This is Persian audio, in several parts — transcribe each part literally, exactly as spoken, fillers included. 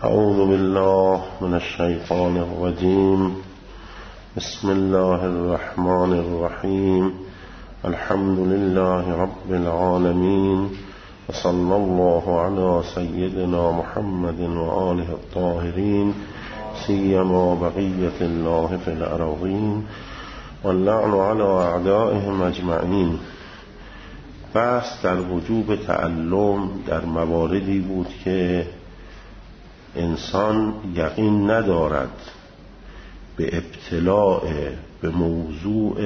اعوذ بالله من الشیطان الرجیم. بسم الله الرحمن الرحیم. الحمد لله رب العالمین و صلی الله علی سیدنا محمد و آله الطاهرین سیما بقیة الله فی الارضین واللعن علی اعدائهم اجمعین. بحث در وجوب تعلم در مواردی بود که انسان یقین ندارد به ابتلاع به موضوع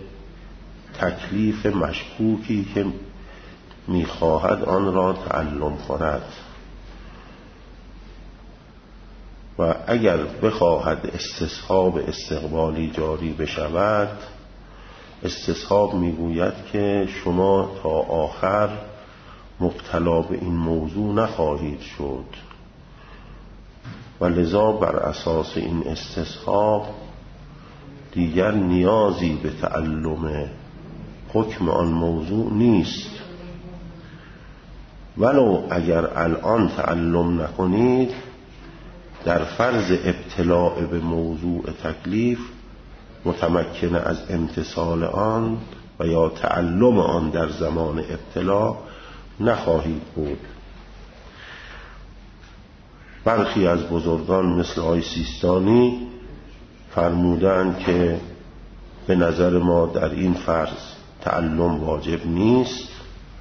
تکلیف مشکوکی که میخواهد آن را تعلم کند و اگر بخواهد استصحاب استقبالی جاری بشود، استصحاب میگوید که شما تا آخر مبتلا به این موضوع نخواهید شد و لذا بر اساس این استصحاب دیگر نیازی به تعلم حکم آن موضوع نیست. ولو اگر الان تعلم نکنید، در فرض ابتلاع به موضوع تکلیف متمکن از امتثال آن و یا تعلم آن در زمان ابتلاع نخواهید بود. برخی از بزرگان مثل آقای سیستانی فرمودند که به نظر ما در این فرض تعلم واجب نیست.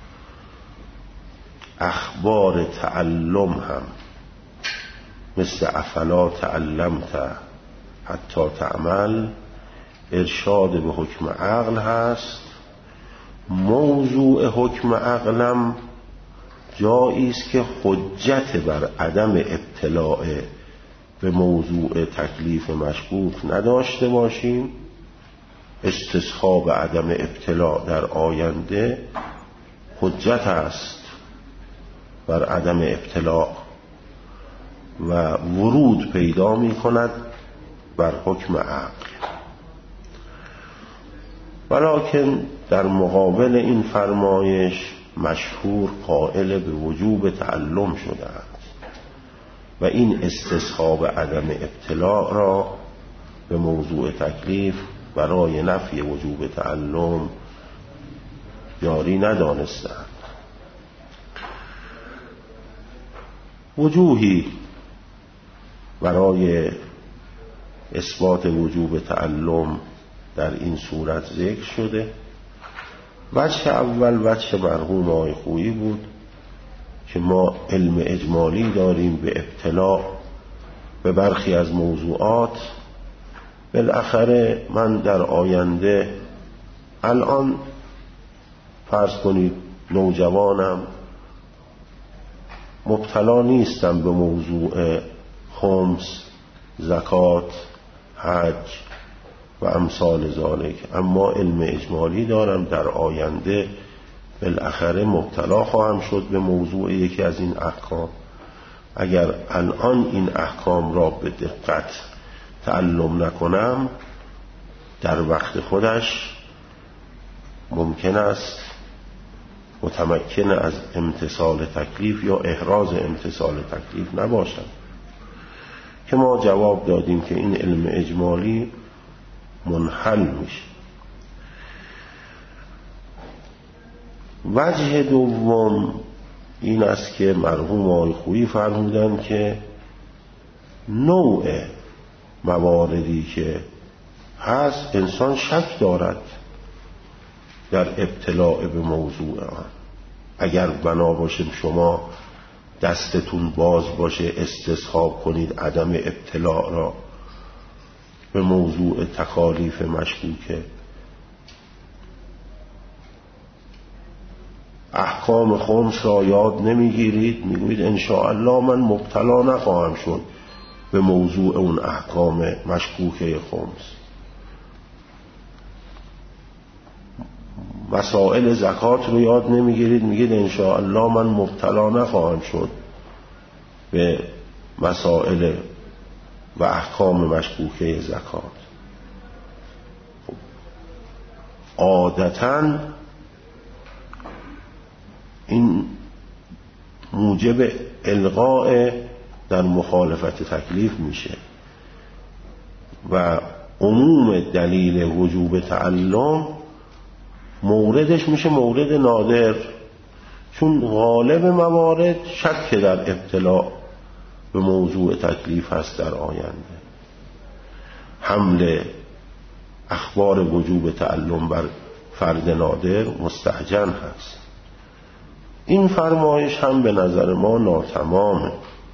اخبار تعلم هم مثل افلا تعلمت حتی تعمل ارشاد به حکم عقل هست. موضوع حکم عقلم جایی است که حجت بر عدم ابتلاع به موضوع تکلیف مشکوک نداشته باشیم. استصحاب عدم ابتلاع در آینده حجت است بر عدم ابتلاع و ورود پیدا می کند بر حکم عقل. ولکن در مقابل این فرمایش مشهور قائل به وجوب تعلم شدند و این استصحاب عدم ابتلاع را به موضوع تکلیف برای نفی وجوب تعلم جاری ندانستند. وجوهی برای اثبات وجوب تعلم در این صورت ذکر شده. وجه اول وجه مرحوم آقای خویی بود که ما علم اجمالی داریم به ابتلاع به برخی از موضوعات. بالاخره من در آینده الان فرض کنید نوجوانم، مبتلا نیستم به موضوع خمس، زکات، حج و امثال ذالک، اما علم اجمالی دارم. در آینده بالاخره مبتلا خواهم شد به موضوع یکی از این احکام. اگر الان این احکام را به دقت تعلم نکنم، در وقت خودش ممکن است متمکن از امتثال تکلیف یا احراز امتثال تکلیف نباشم، که ما جواب دادیم که این علم اجمالی منحل میشه. وجه دوم این است که مرحوم آقای خویی فرمودند که نوع مواردی که هست انسان شک دارد در ابتلاع به موضوع آن. اگر بنا باشه شما دستتون باز باشه استصحاب کنید عدم ابتلاع را به موضوع تکالیف مشکوکه، احکام خمس را یاد نمیگیرید، میگوید انشاءالله من مبتلا نخواهم شد به موضوع اون احکام مشکوکه خمس. مسائل زکات رو یاد نمیگیرید، میگید انشاءالله من مبتلا نخواهم شد به مسائل و احکام مشکوکه زکات. عادتاً این موجب الغاء در مخالفت تکلیف میشه و عموم دلیل وجوب تعلم موردش میشه مورد نادر، چون غالب موارد شک در ابتلا به موضوع تکلیف هست در آینده. حمل اخبار وجوب تعلم بر فرد نادر مستعجل هست. این فرمایش هم به نظر ما ناتمامه.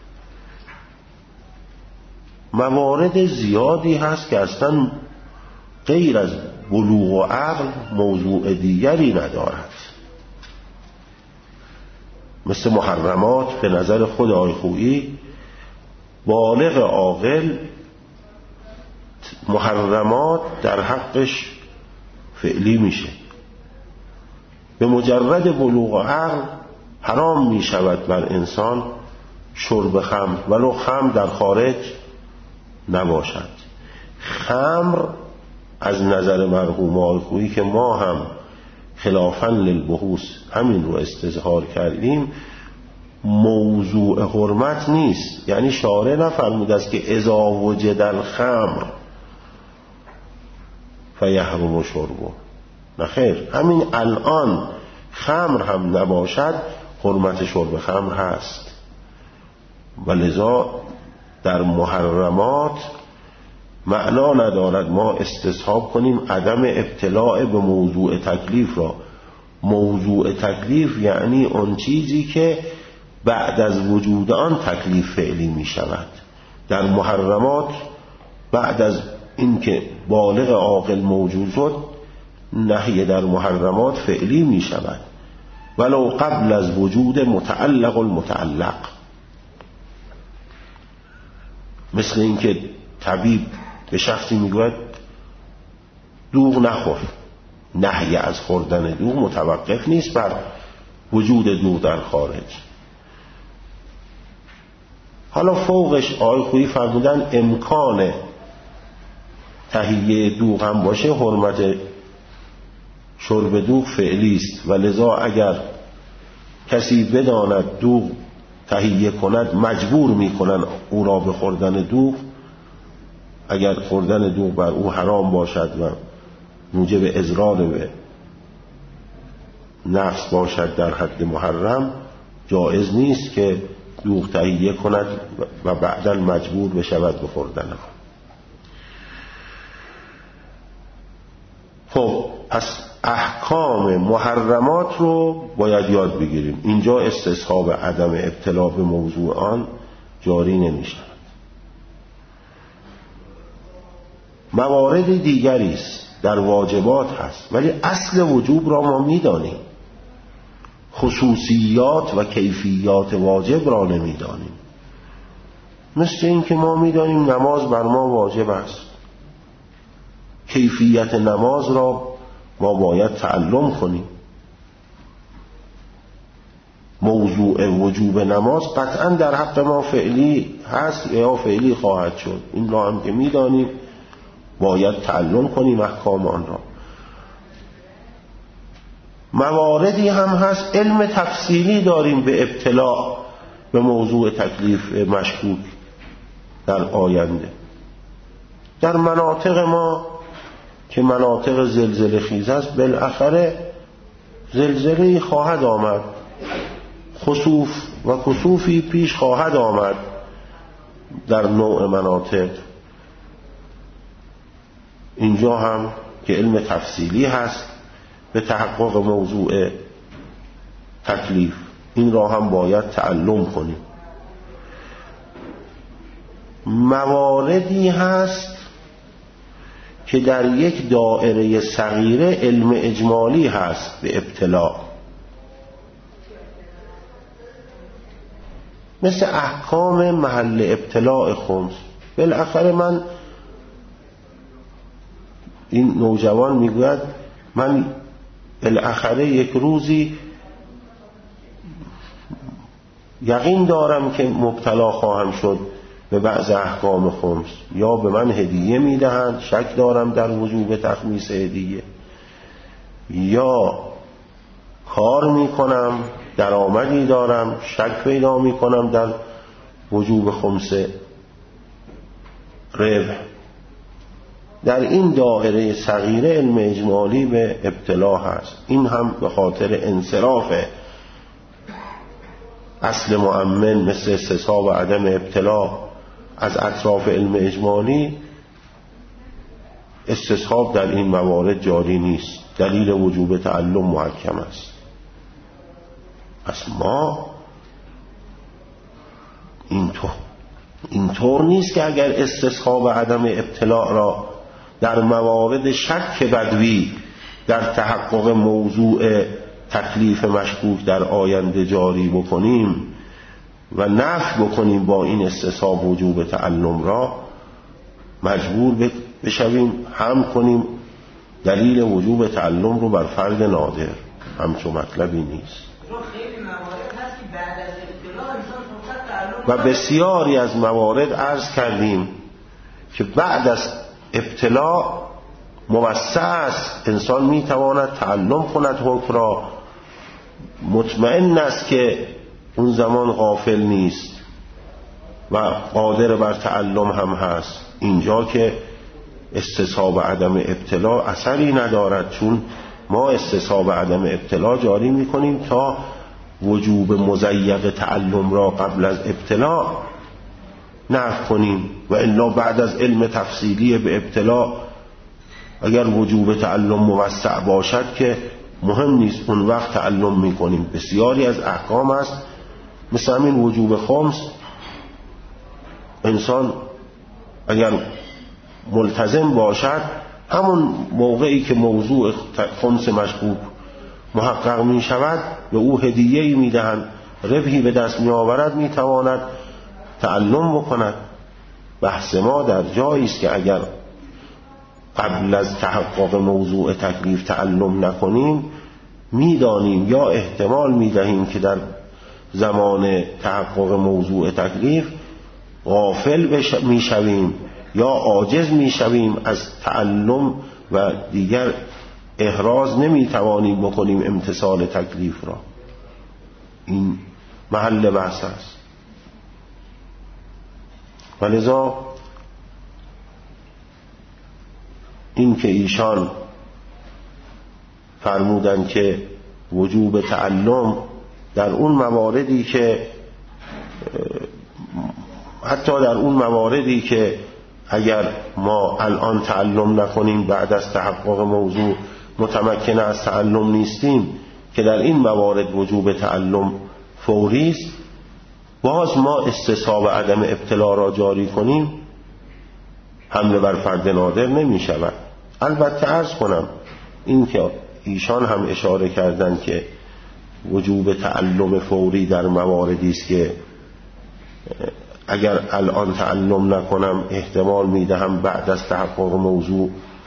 موارد زیادی هست که اصلا غیر از بلوغ و عقل موضوع دیگری ندارد، مثل محرمات. به نظر خود آقای خویی بالغ عاقل محرمات در حقش فعلی میشه، به مجرد بلوغ عقل حرام میشود بر انسان شرب خمر، ولو خمر در خارج نباشد. خمر از نظر مرحوم آقای خویی که ما هم خلافاً للبحوث همین رو استظهار کردیم، موضوع حرمت نیست. یعنی شارع نفرموده است که اذا وجد الخمر فیحرم شربه، نه خیر، همین الان خمر هم نباشد حرمت شرب خمر هست. ولذا در محرمات معنا ندارد ما استصحاب کنیم عدم ابتلاع به موضوع تکلیف را. موضوع تکلیف یعنی اون چیزی که بعد از وجود آن تکلیف فعلی می شود. در محرمات بعد از اینکه بالغ عاقل موجود شد نهی در محرمات فعلی می شود، ولو قبل از وجود متعلق المتعلق. مثل اینکه طبیب به شخصی میگوید دوغ نخور، نهی از خوردن دوغ متوقف نیست بر وجود دوغ در خارج. حالا فوقش آقای خویی فرمودن امکان تهیه دوغ هم باشه حرمت شرب دوغ فعلی است، و لذا اگر کسی بداند دوغ تهیه کند مجبور میکنن او را به خوردن دوغ، اگر خوردن دوغ بر او حرام باشد و موجب اضرار به نفس باشد در حد محرم، جایز نیست که دوغ تهیه کند و بعداً مجبور بشود به خوردن آن. خب پس احکام محرمات رو باید یاد بگیریم. اینجا استصحاب عدم ابتلا به موضوع آن جاری نمی شود. موارد دیگری است در واجبات هست، ولی اصل وجوب را ما می دانیم، خصوصیات و کیفیات واجب را نمی دانیم. مثل این که ما می دانیم نماز بر ما واجب است، کیفیت نماز را ما باید تعلم کنیم. موضوع وجوب نماز قطعا در حق ما فعلی هست یا فعلی خواهد شد، این را هم که می دانیم باید تعلم کنیم احکام آن را. مواردی هم هست علم تفصیلی داریم به ابتلا به موضوع تکلیف مشکوک در آینده. در مناطق ما که مناطق زلزله خیز است بالاخره زلزله‌ای خواهد آمد، خسوف و کسوفی پیش خواهد آمد در نوع مناطق. اینجا هم که علم تفصیلی هست به تحقق موضوع تکلیف، این را هم باید تعلم کنیم. مواردی هست که در یک دائره صغیره علم اجمالی هست به ابتلا، مثل احکام محل ابتلاء خمس. بالاخره من این نوجوان میگوید من بالاخره یک روزی یقین دارم که مبتلا خواهم شد به بعض احکام خمس، یا به من هدیه میدهند شک دارم در وجوب تخمیس هدیه، یا کار میکنم درآمدی دارم شک پیدا میکنم در وجوب خمس ربح. در این دایره صغیره علم اجمالی به ابتلا هست. این هم به خاطر انصراف اصل مؤمن مثل استصحاب و عدم ابتلا از اطراف علم اجمالی، استصحاب در این موارد جاری نیست. دلیل وجوب تعلم محکم است. پس ما اینطور اینطور نیست که اگر استصحاب و عدم ابتلا را در موارد شک بدوی در تحقق موضوع تکلیف مشکوک در آینده جاری بکنیم و نفی بکنیم با این استصحاب وجوب تعلم را، مجبور بشویم هم کنیم دلیل وجوب تعلم رو بر فرد نادر. همچون مطلبی نیست. و بسیاری از موارد عرض کردیم که بعد از ابتلا موسع است، انسان میتواند تعلم کند حکم را، مطمئن است که اون زمان غافل نیست و قادر بر تعلم هم هست. اینجا که استصحاب عدم ابتلا اثری ندارد، چون ما استصحاب عدم ابتلا جاری میکنیم تا وجوب مضیق تعلم را قبل از ابتلا نفی کنیم، و الا بعد از علم تفصیلی به ابتلا اگر وجوب تعلم موسع باشد که مهم نیست، اون وقت تعلم میکنیم. بسیاری از احکام است مثل همین وجوب خمس، انسان اگر ملتزم باشد همون موقعی که موضوع خمس مشکوک محقق می شود به او هدیه‌ای می دهند، ربحی به دست می آورد، می تواند تعلم بکند. بحث ما در جایی است که اگر قبل از تحقق موضوع تکلیف تعلم نکنیم، می دانیم یا احتمال می دهیم که در زمان تحقق موضوع تکلیف غافل می شویم یا عاجز می شویم از تعلم و دیگر احراز نمی توانیم بکنیم امتثال تکلیف را. این محل بحث است. ولذا این که ایشان فرمودن که وجوب تعلم در اون مواردی که حتی در اون مواردی که اگر ما الان تعلم نکنیم بعد از تحقق موضوع متمکن از تعلم نیستیم، که در این موارد وجوب تعلم فوری است، باز ما استصحاب عدم ابتلا را جاری کنیم، حمله بر فرد نادر نمی شود. البته عرض کنم این که ایشان هم اشاره کردند که وجوب تعلم فوری در مواردی است که اگر الان تعلم نکنم احتمال میدهم بعد از تحقق موضوع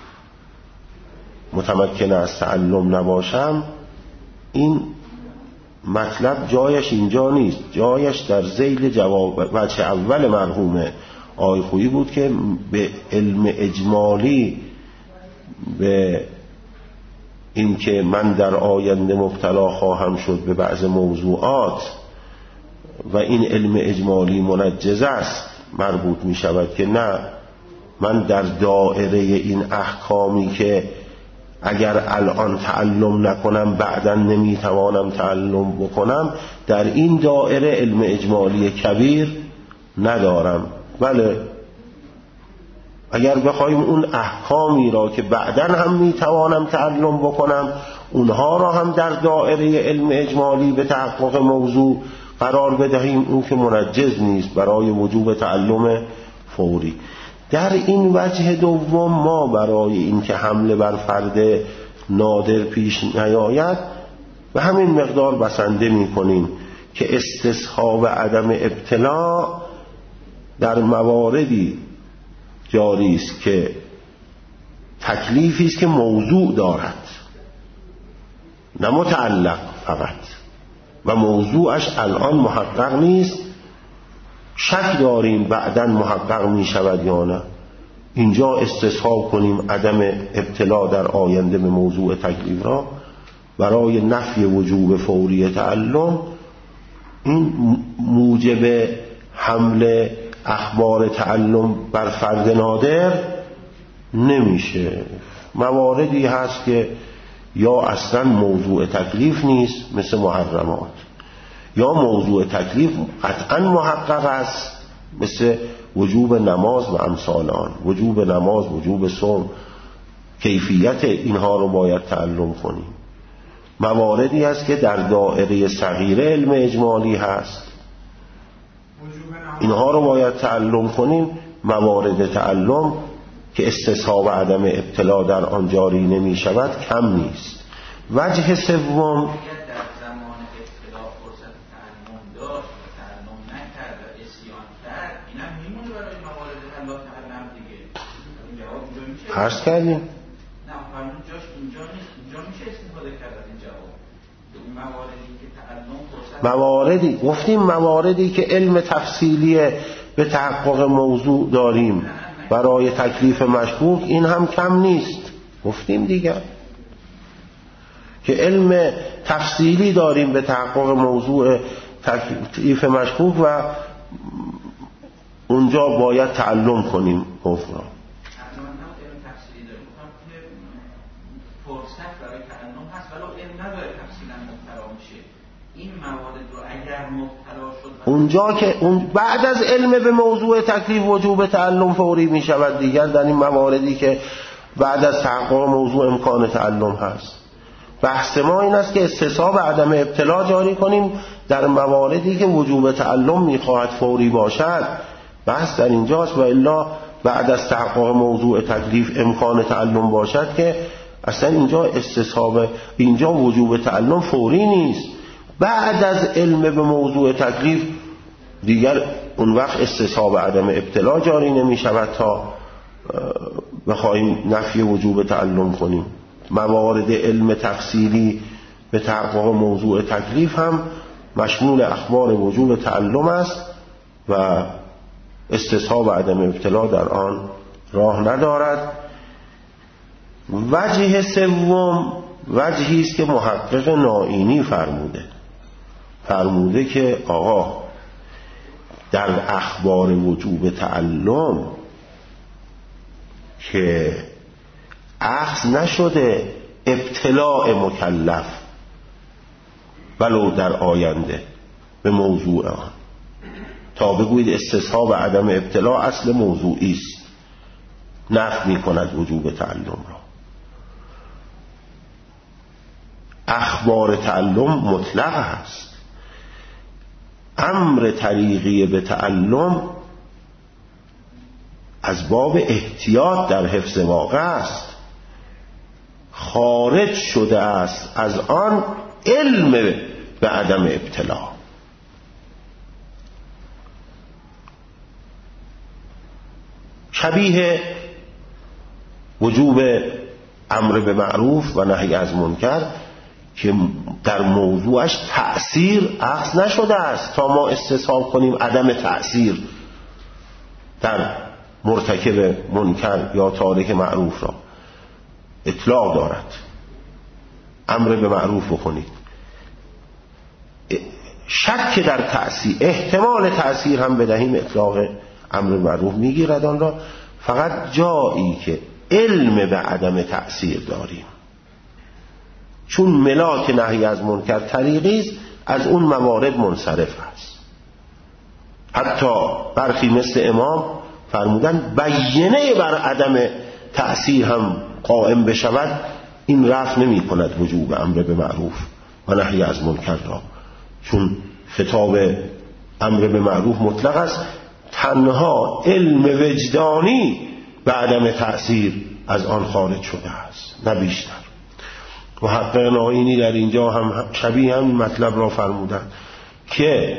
متمکن از تعلم نباشم. این مطلب جایش اینجا نیست، جایش در ذیل جواب وجه اول مرحوم آقای خویی بود که به علم اجمالی، به این که من در آینده مبتلا خواهم شد به بعض موضوعات و این علم اجمالی منجز است مربوط می شود، که نه، من در دائره این احکامی که اگر الان تعلم نکنم بعداً نمی توانم تعلم بکنم، در این دائره علم اجمالی کبیر ندارم. بله، اگر بخوایم اون احکامی را که بعداً هم می توانم تعلم بکنم اونها را هم در دائره علم اجمالی به تحقق موضوع قرار بدهیم، اون که منجز نیست برای وجوب تعلم فوری. در این وجه دوم ما برای این که حمله بر فرد نادر پیش نیاید به همین مقدار بسنده می کنیم که استصحاب عدم ابتلا در مواردی جاری است که تکلیفی است که موضوع دارد، نه متعلق فقط، و موضوعش الان محقق نیست، شک داریم بعداً محقق می شود یا نه. اینجا استصحاب کنیم عدم ابتلا در آینده به موضوع تکلیف را برای نفی وجوب فوری تعلم. این موجب حمل اخبار تعلم بر فرد نادر نمیشه. مواردی هست که یا اصلا موضوع تکلیف نیست مثل محرمات، یا موضوع تکلیف قطعا محقق است مثل وجوب نماز و امثال آن. وجوب نماز، وجوب صوم، کیفیت اینها رو باید تعلم کنیم. مواردی هست که در دایره صغیره علم اجمالی هست، اینها رو باید تعلم کنیم. موارد تعلم که استصحاب عدم ابتلا در آن جاری نمی شود کم نیست. وجه سوم عرض کردیم نه فرمون جاش اینجا نیست، اینجا میشه استفاده کرد از این جواب. این مواردی که تعلم مواردی گفتیم مواردی که علم تفصیلی به تحقق موضوع داریم برای تکلیف مشکوک، این هم کم نیست. گفتیم دیگر که علم تفصیلی داریم به تحقق موضوع تکلیف مشکوک و اونجا باید تعلم کنیم حکم را. اونجا که اون بعد از علم به موضوع تکلیف وجوب تعلم فوری می شود دیگر در این مواردی که بعد از تحقق موضوع امکان تعلم هست. بحث ما این است که استصحاب عدم ابتلا جاری کنیم در مواردی که وجوب تعلم می خواهد فوری باشد. بحث در اینجاست و الا بعد از تحقق موضوع تکلیف امکان تعلم باشد که اصلا اینجا استصحاب، اینجا وجوب تعلم فوری نیست. بعد از علم به موضوع تکلیف دیگر اون وقت استصحاب عدم ابتلا جاری نمی شود تا بخواهیم نفی وجوب تعلم کنیم. موارد علم تفصیلی به تحقق موضوع تکلیف هم مشمول اخبار وجوب تعلم است و استصحاب عدم ابتلا در آن راه ندارد. وجه سوم وجهی است که محقق نائینی فرموده فرموده که آقا در اخبار وجوب تعلم که اخذ نشده ابتلاء مکلف ولو در آینده به موضوع آن، تا بگویید استصحاب عدم ابتلا اصل موضوعی است، نفی می کند وجوب تعلم را. اخبار تعلم مطلق است. امر طریقی به تعلم از باب احتیاط در حفظ واقع است، خارج شده است از آن علم به عدم ابتلا. شبیه وجوب امر به معروف و نهی از منکر که در موضوعش تأثیر اخذ نشده است تا ما استصحاب کنیم عدم تأثیر در مرتکب منکر یا تارک معروف را. اطلاق دارد امر به معروف بکنید، شک در تأثیر، احتمال تأثیر هم بدهیم، اطلاق امر به معروف میگیرد آن را. فقط جایی که علم به عدم تأثیر داریم، چون ملاک نهی از منکر طریقی است، از اون موارد منصرف است. حتی برخی مثل امام فرمودن بینه بر عدم تأثیر هم قائم بشود، این رفع نمی کند وجوب امر به معروف و نهی از منکر را، چون خطاب امر به معروف مطلق است. تنها علم وجدانی به عدم تأثیر از آن خارج شده است، نه بیشتر. محقق نائینی در اینجا هم شبیه همین مطلب را فرمودن که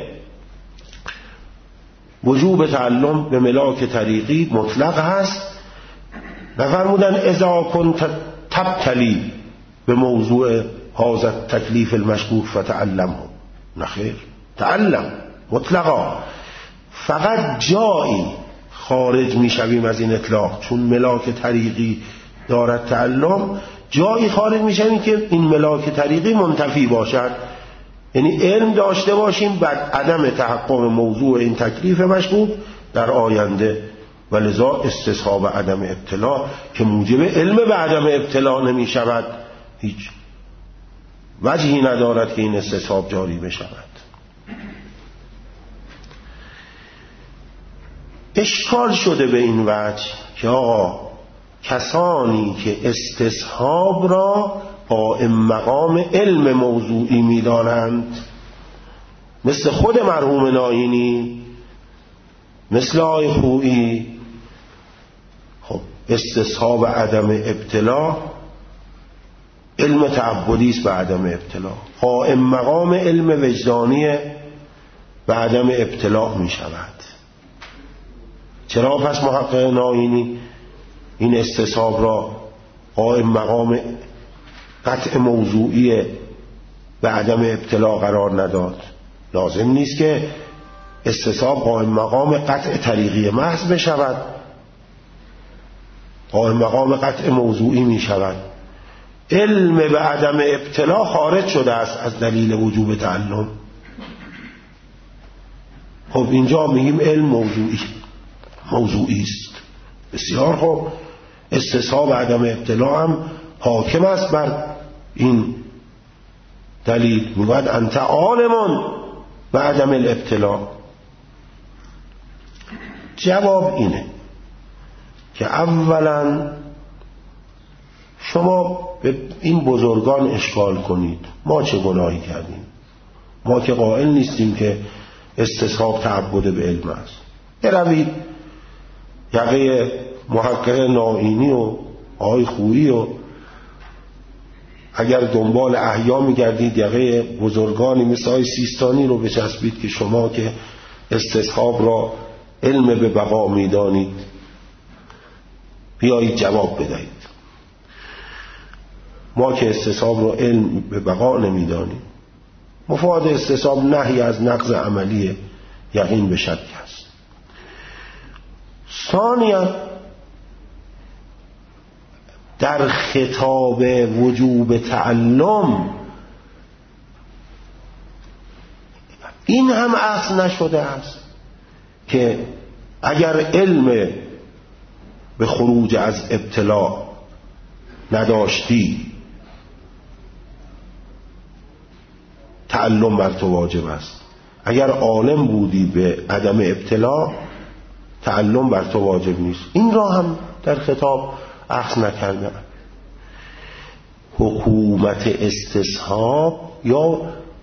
وجوب تعلم به ملاک طریقی مطلق هست و فرمودن اذا کنت تبتلی به موضوع هذا تکلیف المشکوک فتعلم. نخیر، تعلم مطلقا. فقط جایی خارج می شویم از این اطلاق، چون ملاک طریقی دارد تعلم، جایی خارج می شویم که این ملاک طریقی منتفی باشد یعنی علم داشته باشیم بعد عدم تحقق موضوع این تکلیف مشکوک در آینده، ولذا استصحاب عدم ابتلا که موجب علم به عدم ابتلا نمی شود هیچ وجهی ندارد که این استصحاب جاری بشود. اشکال شده به این وجه که آقا کسانی که استصحاب را قائم مقام علم موضوعی می‌دانند، مثل خود مرحوم ناینی، مثل آقای خویی، خب استصحاب عدم ابتلا علم تعبدی است به عدم ابتلا، قائم مقام علم وجدانی به عدم ابتلا می شود. چرا پس محقق ناینی این استصحاب را قائم مقام قطع موضوعی به عدم ابتلا قرار نداد؟ لازم نیست که استصحاب قائم مقام قطع طریقی محض بشود، قائم مقام قطع موضوعی می شود. علم به عدم ابتلا خارج شده است از دلیل وجوب تعلم. خب اینجا میگیم علم موضوعی موضوعی است. بسیار خوب، استصحاب عدم ابتلا هم حاکم است بر این دلیل. میگوید انت عالمون به عدم الابتلا. جواب اینه که اولا شما به این بزرگان اشکال کنید ما چه گناهی کردیم؟ ما که قائل نیستیم که استصحاب تعبد به علم است. بروید یقه محقق ناینی و آقای خویی و اگر دنبال احیا میگردید یقه بزرگانی مثل آقای سیستانی رو بچسبید که شما که استصحاب را علم به بقا میدانید بیایید جواب بدهید. ما که استصحاب را علم به بقا نمیدانیم. مفاد استصحاب نهی از نقض عملی یقین به شک است. ثانیا در خطاب وجوب تعلم این هم اصل نشده است که اگر علم به خروج از ابتلا نداشتی تعلم بر تو واجب است، اگر عالم بودی به عدم ابتلا تعلم بر تو واجب نیست. این را هم در خطاب اخذ نکردن. حکومت استصحاب یا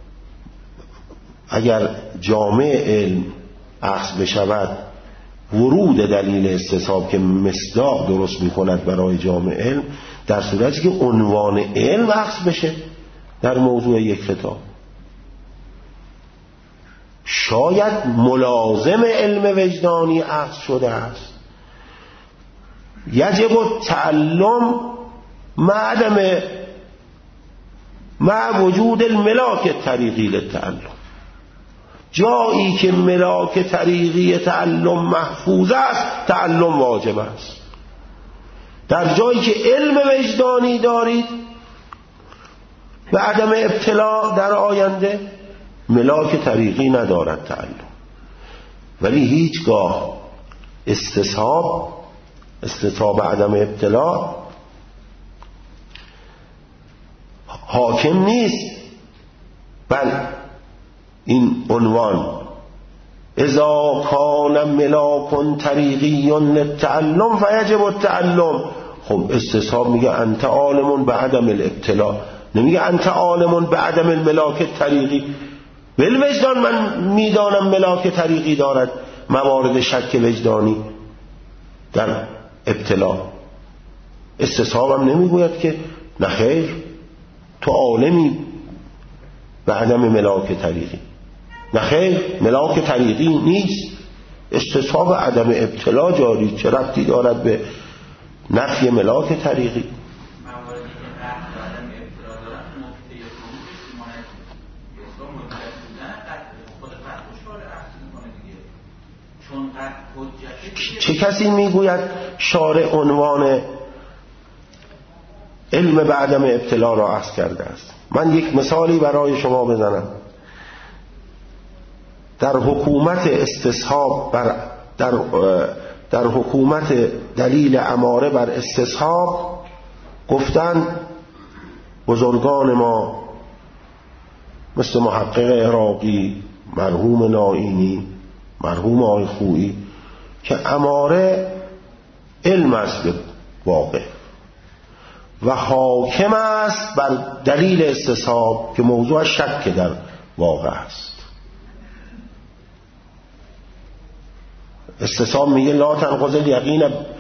اگر جامع علم اخذ بشود ورود دلیل استصحاب که مصداق درست می کند برای جامع علم، در صورتی که عنوان علم اخذ بشه در موضوع یک خطاب، شاید ملازم علم وجدانی اخذ شده است. یجب التعلم مع عدم مع وجود الملاک طریقی للتعلم. جایی که ملاک طریقی تعلم محفوظ است تعلم واجب است. در جایی که علم وجدانی دارید به عدم ابتلا در آینده ملاک طریقی ندارد تعلم. ولی هیچگاه استصحاب استصحاب عدم ابتلا حاکم نیست بل این عنوان اذا کان ملاک طریقی للتعلم فیجب التعلم. خب استصحاب میگه انت عالم به عدم الابتلا، نمیگه انت عالم به عدم الملاک طریقی. بالوجدان من میدانم ملاک طریقی دارد موارد شک وجدانی در ابتلا. استصحاب هم نمیگوید که نخیر تو عالمی به عدم ملاک طریقی، نخیر ملاک طریقی نیست. استصحاب عدم ابتلا جاری چه ربطی دارد به نفی ملاک طریقی؟ چه کسی میگوید شارع عنوان علم به عدم ابتلا را اخذ کرده است؟ من یک مثالی برای شما بزنم. در حکومت استصحاب بر در در حکومت دلیل اماره بر استصحاب گفتن بزرگان ما مثل محقق عراقی، مرحوم نائینی، مرحوم آقای خویی که اماره علم است به واقع و حاکم است بر دلیل استصحاب که موضوع شک در واقع است. استصحاب میگه لا تنقض الیقین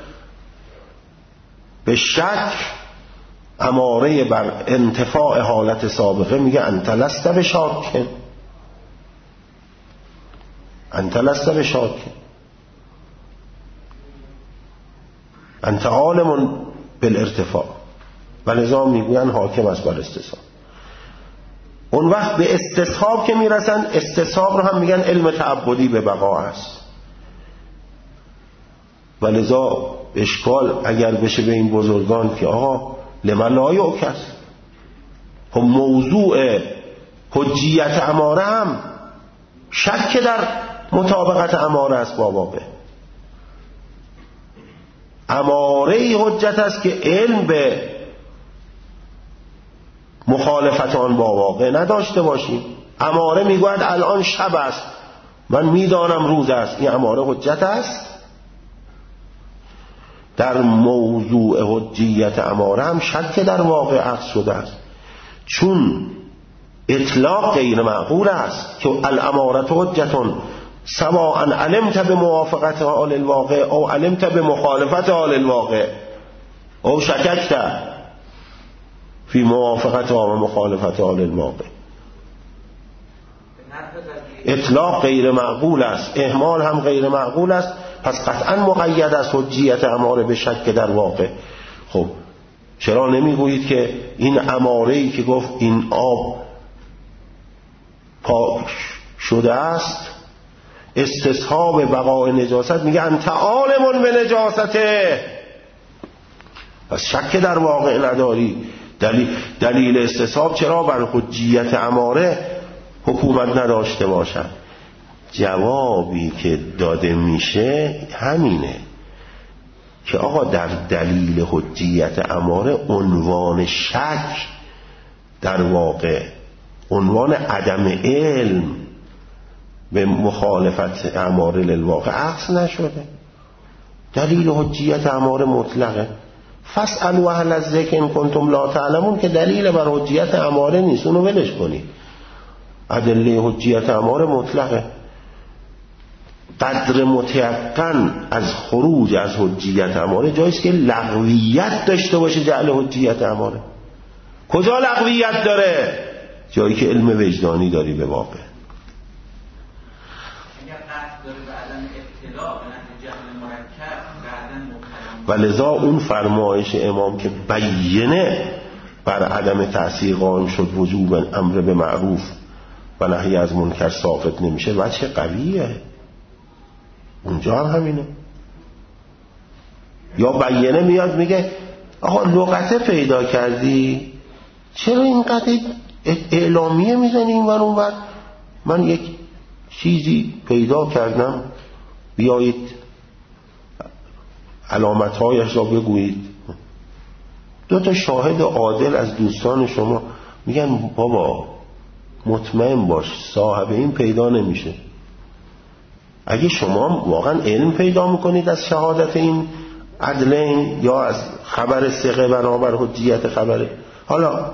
به شک، اماره بر انتفاع حالت سابقه میگه انت لست بشاک، انت لست بشاک، انت عالم بالارتفاع، ولذا میگوین حاکم است بر استصحاب. اون وقت به استصحاب که میرسن، استصحاب رو هم میگن علم تعبدی به بقا است. ولذا اشکال اگر بشه به این بزرگان که آقا لمن لا یعکس، خب موضوع حجیت اماره هم شک در مطابقت اماره است با واقع. اماره حجت است که علم به مخالفت آن با واقع نداشته باشیم. اماره میگوید الان شب است، من میدانم روز است، این اماره حجت است. در موضوع حجیت اماره هم شک در واقع عکس شده است، چون اطلاق غیر معقول است که الامارة حجتون سواء علمت به موافقت حال الواقع او علمت به مخالفت حال الواقع او شککت فی موافقت و مخالفت حال الواقع. اطلاق غیر معقول است، اهمال هم غیر معقول است، پس قطعا مقید است حجیت اماره به شک در واقع. خب چرا نمیگویید که این اماره‌ای که گفت این آب پاک شده است، استصحاب بقای نجاست، میگه انت عالم به نجاسته، پس شک در واقع نداری. دلیل, دلیل استصحاب چرا بر حجیت اماره حکومت نداشته باشد؟ جوابی که داده میشه همینه که آقا در دلیل حجیت اماره عنوان شک در واقع، عنوان عدم علم به مخالفت اماره للواقع عکس نشده. دلیل حجیت اماره مطلقه. فاسألوا اهل الذکر ان کنتم لا تعلمون که دلیل بر حجیت اماره نیست، اونو ولش کنید. ادله حجیت اماره مطلقه. قدر متیقن از خروج از حجیت اماره جاییست که لغویت داشته باشه. جعل حجیت اماره کجا لغویت داره؟ جایی که علم وجدانی داری به واقع. و لذا اون فرمایش امام که بیینه بر عدم تأثیر قائم شد وجوب امر به معروف و نهی از منکر ثابت نمیشه، وجه قویه. اونجا هم همینه. یا بیینه میاد میگه آقا لغته پیدا کردی، چرا اینقدر اعلامیه میزنی این ور اون ور؟ من یک چیزی پیدا کردم، بیایید علامتهایش را بگویید. دو تا شاهد عادل از دوستان شما میگن بابا مطمئن باش صاحب این پیدا نمیشه. اگه شما واقعا علم پیدا میکنید از شهادت این عدلین یا از خبر ثقه بنابر حجیت خبره، حالا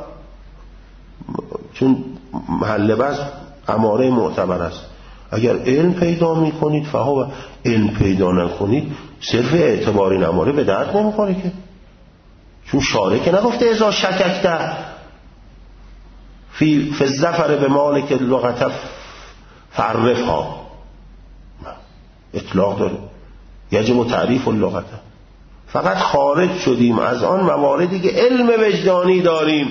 چون محل بس اماره معتبر است، اگر علم پیدا میکنید فها، علم پیدا نکنید صرف اعتبار این اماره به درد نمیخوره که، چون شارع که نگفته ازا شککت فی فی الظفر به مالک لغت فعرفها، اطلاق داره یجب تعریف اللغت. فقط خارج شدیم از آن مواردی که علم وجدانی داریم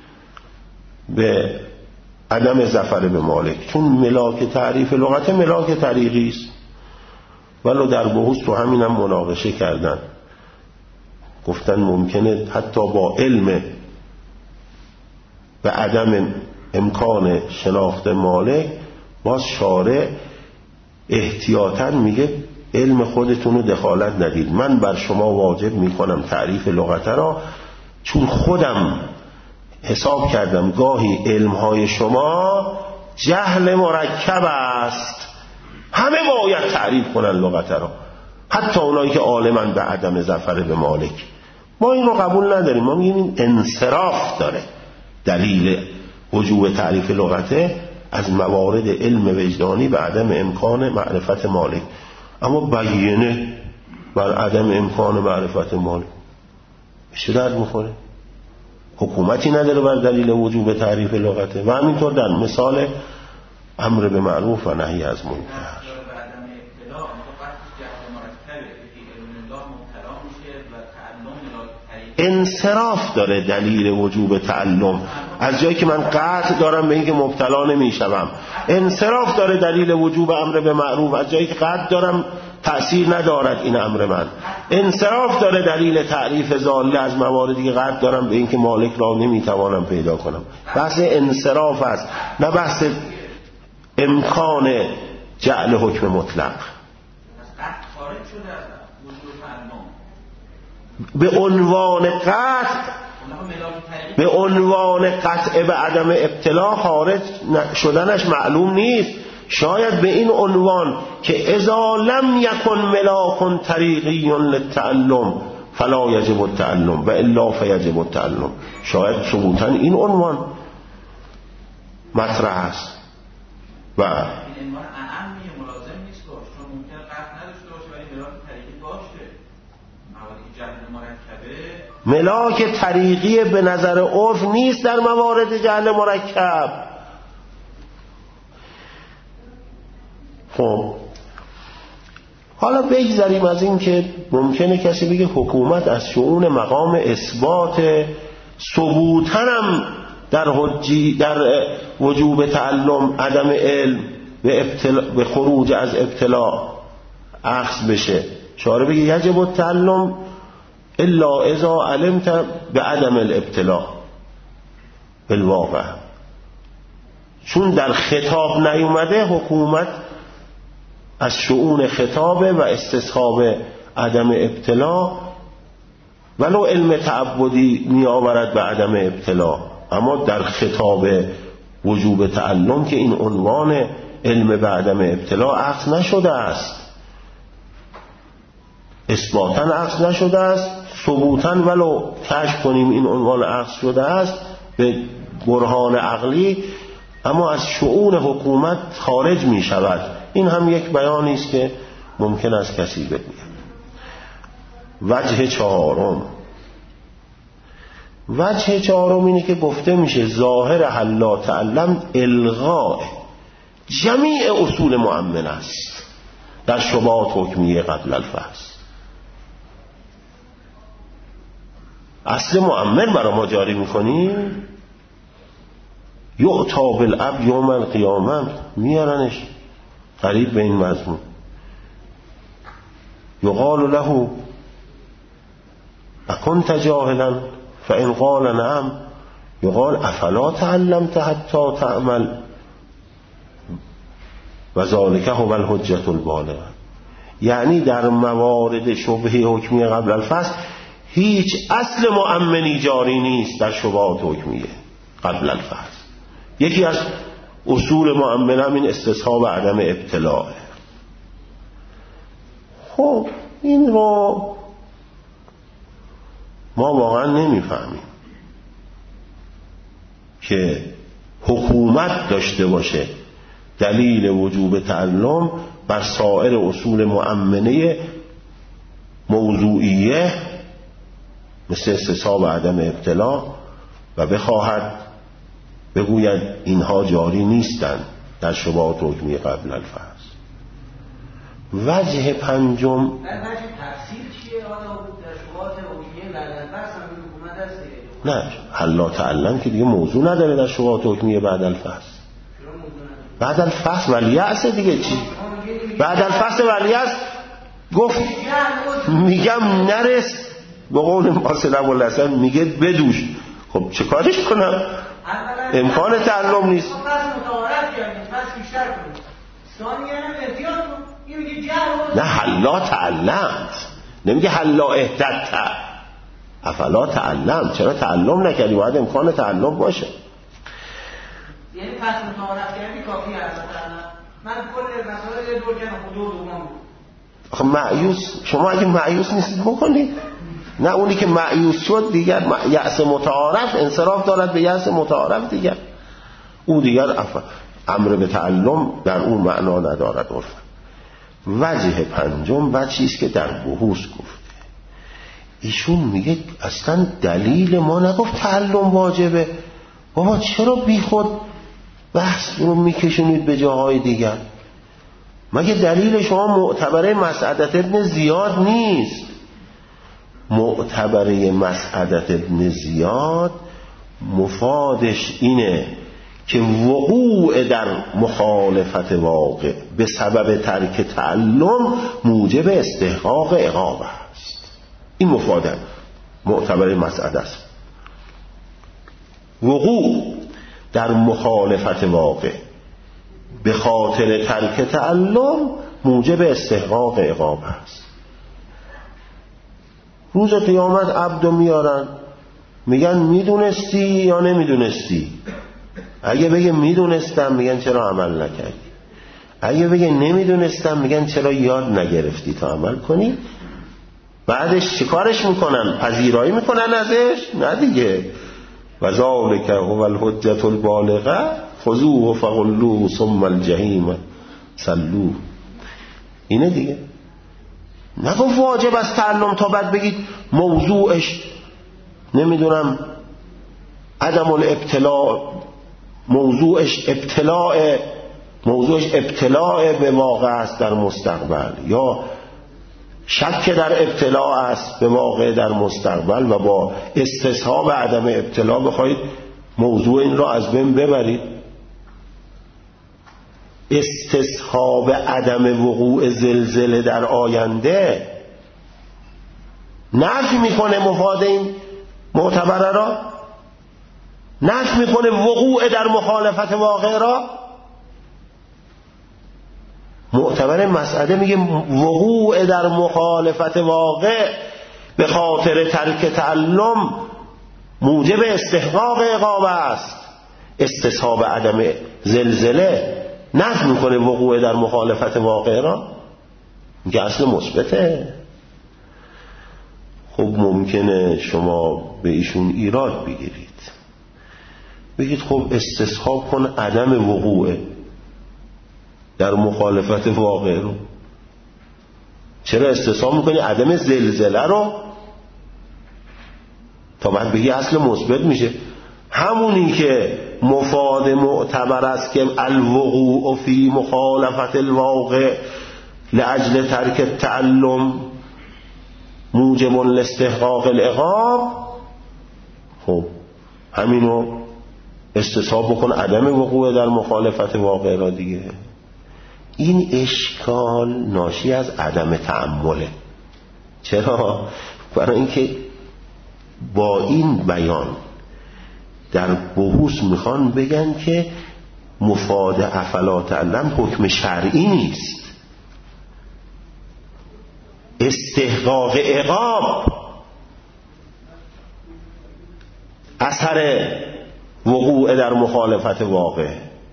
به عدم ظفر به مالک، چون ملاک تعریف لغت ملاک طریقی است. ولو در بحوث تو همینم مناقشه کردن، گفتن ممکنه حتی با علم به عدم امکان شناخت مالک باز شارع احتیاطاً میگه علم خودتون رو دخالت ندید، من بر شما واجب میکنم تعریف لغت را، چون خودم حساب کردم گاهی علمهای شما جهل مرکب است، همه باید تعریف کنن لغت را، حتی اونایی که عالمن به عدم ظفر به مالک. ما این رو قبول نداریم، ما میگیم این انصراف داره. دلیل وجوب تعریف لغته از موارد علم وجدانی به عدم امکان معرفت مالک، اما بیینه بر عدم امکان معرفت مالک چه درد میخوره؟ حکومتی نداره بر دلیل وجوب تعریف لغته. و همینطور در مثال امر به معروف و نهی از منکر، انصراف داره دلیل وجوب تعلم. از جایی که من قطع دارم به اینکه مبتلا نمیشم، انصراف داره دلیل وجوب امر به معروف. از جایی که قطع دارم تأثیر ندارد این امر من. انصراف داره دلیل تعریف ضاله از مواردی که قطع دارم به اینکه مالک را نمیتوانم پیدا کنم. بحث انصراف است، نه بحث امکان جعل حکم مطلق. به عنوان قطع به عنوان قطع به عدم ابتلا خارج شدنش معلوم نیست. شاید به این عنوان که اذا لم یکن ملاک طریقی للتعلم فلا یجب التعلم و الا فیجب التعلم، شاید ثبوتا این عنوان مطرح است. و ملاک طریقی به نظر عرف نیست در موارد جهل مرکب. خب حالا بگذاریم از این که ممکنه کسی بگه حکومت از شؤون مقام اثبات ثبوتنم در حجی در وجوب تعلم عدم علم به, ابتلا به خروج از ابتلا اخذ بشه. شارع بگه یجب التعلم الا اذا علمت به عدم الابتلا بالواقع، چون در خطاب نیومده حکومت از شؤون خطابه و استصحاب عدم ابتلا، ولو علم تعبدی می آورد به عدم ابتلا، اما در خطاب وجوب تعلم که این عنوان علم به عدم ابتلا اخذ نشده است، اثباتا اخذ نشده است، ثبوتا ولو کشف کنیم این عنوان اخذ شده است به برهان عقلی، اما از شؤون حکومت خارج می شود. این هم یک بیانی است که ممکن است کسی بگوید. وجه چهارم وجه چهارم اینه که گفته میشه ظاهر حلا تعلم الغاء جمیع اصول مؤمن است در شبهات حکمیه قبل الفحص. اصل مؤمن برای ما جاری میکنیم، یعطا بالعبد یوم القیامه، میارنش قریب به این مضمون. یقال له اکنت جاهلا فان قال نعم یقال افلا تعلمت حتی تعمل و ذالک هو الحجة البالغه. یعنی در موارد شبهه حکمیه قبل الفصل هیچ اصل مؤمنی جاری نیست در شبهات حکمیه قبل الفصل. یکی از اصول مؤمن هم این استصحاب عدم ابتلاء. خب این رو ما واقعا نمیفهمیم که حکومت داشته باشه دلیل وجوب تعلم بر سایر اصول مؤمنه موضوعیه مثل استصحاب عدم ابتلا و بخواهد بگوید اینها جاری نیستند در شبهات حکمی قبل الفحص. وجه پنجم وجه تفسیر چیه؟ آیا در شبهات حکمی بعد الفحص هم حکومت هست؟ نه، حلا تعلم که دیگه موضوع نداره در شبهات حکمی بعد الفحص. بعد الفحص ولیعص دیگه چی؟ بعد الفحص ولیعص گفت میگم نرس به قول ماسل ابوالحسن میگه بدوش. خب چه کارش کنم؟ امکان تعلم نیست. پس متعارف کردیم، پس بیشتر کنیم. ثانیاً احتیاط کن. نه حلا تعلمت، نمیگه حلا اهددت، افلا تعلم. چرا تعلم نکردی؟ باید امکان تعلم باشه. یعنی پس متعارف کردی کافی هست. من کل مسائل دور کنم حدود دوم. آخه مایوس، شما اگه مایوس نیستید بکنید. نه اونی که مایوس شد دیگر یأس متعارف انصراف دارد به یأس متعارف دیگر، او دیگر امر به تعلم در اون معنا ندارد. عرفا وجه پنجم وجهی است که در بحوث گفته. ایشون میگه اصلا دلیل ما نگفت تعلم واجبه. بابا چرا بی خود بحث رو میکشونید به جاهای دیگر؟ مگه دلیل شما معتبره مسعدت ابن زیاد نیست؟ معتبره مسعدت ابن زیاد مفادش اینه که وقوع در مخالفت واقع به سبب ترک تعلم موجب استحقاق عقاب است. این مفاده معتبر مسعده است. وقوع در مخالفت واقع به خاطر ترک تعلم موجب استحقاق عقاب است. روز قیامت عبدو میارن میگن میدونستی یا نمیدونستی؟ اگه بگه میدونستم میگن چرا عمل نکردی؟ اگه بگه نمیدونستم میگن چرا یاد نگرفتی تا عمل کنی؟ بعدش چیکارش میکنن؟ پذیرایی میکنن ازش؟ نه دیگه. و ذالک هو الحجة البالغه خذوه فغلوه ثم الجحیم صلوه. اینه دیگه. نگفت واجب از تعلم تا بعد بگید موضوعش نمیدونم عدم الابتلاء، موضوعش ابتلاء موضوعش ابتلاء به واقع است در مستقبل، یا شک در ابتلاء است به واقع در مستقبل، و با استصحاب عدم ابتلاء بخواید موضوع این را از بین ببرید. استصحاب عدم وقوع زلزله در آینده نفی میکنه مفاد این معتبره را، نفی میکنه وقوع در مخالفت واقع را. معتبر مسئله میگه وقوع در مخالفت واقع به خاطر ترک تعلم موجب استحقاق عقاب است. استصحاب عدم زلزله نفی میکنه وقوع در مخالفت واقع را، میگه اصل مثبته. خب ممکنه شما به ایشون ایراد بگیرید، بگید خب استصحاب کن عدم وقوع در مخالفت واقع رو، چرا استصحاب میکنی عدم زلزله رو؟ تا بعد بگی اصل مثبت میشه. همونی که مفاد معتبر است که الوقوع فی مخالفت الواقع لاجل ترک التعلم موجب لاستحقاق العقاب، خب همینو استصحاب بکن عدم وقوع در مخالفت واقع را دیگه. این اشکال ناشی از عدم تأمله. چرا؟ برای اینکه با این بیان در بحوث میخوان بگن که مفاد افلا تعلم حکم شرعی نیست، استحقاق عقاب اثر وقوع در مخالفت واقع.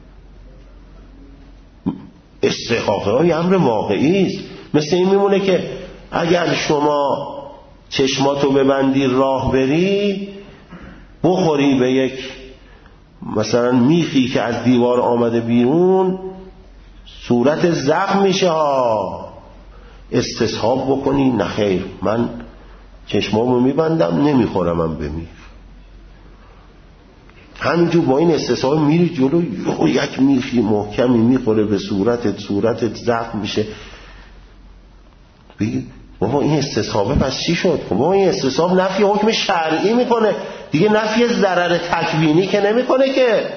استحقاق های امر واقعی است. مثل این میمونه که اگر شما چشماتو ببندی راه بری، بخوری به یک مثلا میخی که از دیوار آمده بیرون، صورت زخم میشه ها. استصحاب بکنی نه خیر، من چشمامو میبندم نمیخورمم به میخ. همینجور با این استصحاب میری جلو، یک میخی محکمی میخوره به صورتت، صورتت زخم میشه. بگی بابا این استصحابه پس چی شد؟ بابا این استصحاب نفی حکم شرعی میکنه دیگه، نفی ضرر تکوینی که نمیکنه که.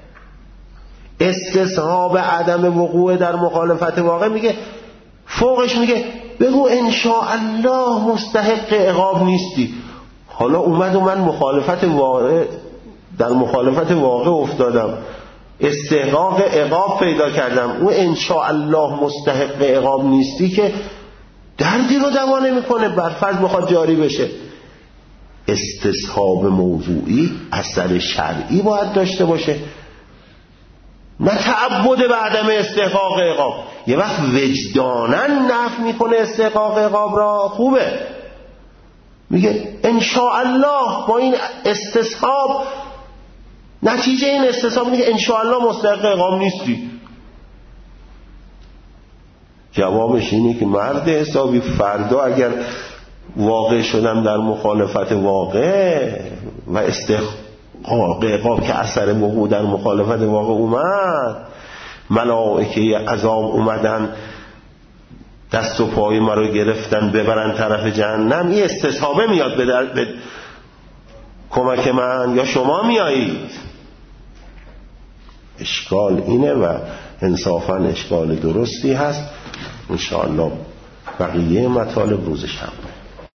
استصحاب عدم وقوع در مخالفت واقع میگه، فوقش میگه بگو انشاءالله مستحق عقاب نیستی. حالا اومد و من مخالفت واقع در مخالفت واقع افتادم، استحقاق عقاب پیدا کردم، اون انشاءالله مستحق عقاب نیستی که دردی رو دوا نمیکنه، بر فرض بخواد جاری بشه. استصحاب موضوعی اثر شرعی باید داشته باشه، نه تعبد به عدم استحقاق عقاب. یه وقت وجداناً نفی میکنه استحقاق عقاب را، خوبه، میگه انشاءالله با این استصحاب، نتیجه این استصحاب اینه که انشاءالله مستحق عقاب نیستی. جوابش اینه که مرد حسابی فردا اگر واقع شدم در مخالفت واقع و استحقاق عقاب که اثر وقوع در مخالفت واقع اومد، ملائکه عذاب اومدن دست و پای ما رو گرفتن ببرن طرف جهنم، این استصحابه میاد به, در... به کمک من یا شما میایید. اشکال اینه و انصافا اشکال درستی هست. انشاءالله بقیه مطالب روز شنبه.